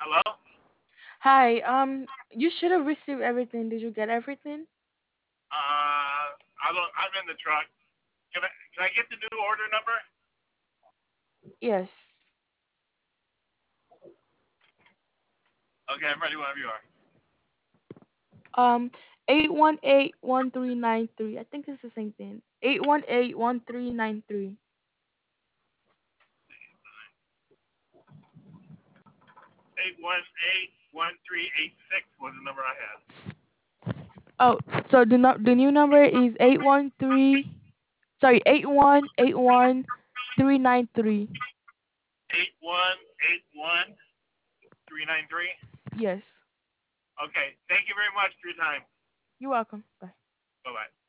Hello? Hi. You should have received everything. Did you get everything? I'm in the truck. Can I get the new order number? Yes. Okay, I'm ready whenever you are. Um, 8181393. I think it's the same thing. 8181393. 818-1386 was the number I had. Oh, so the new number is 813. Sorry, 8181393. 8181393. Yes. Okay, thank you very much for your time. You're welcome. Bye. Bye bye.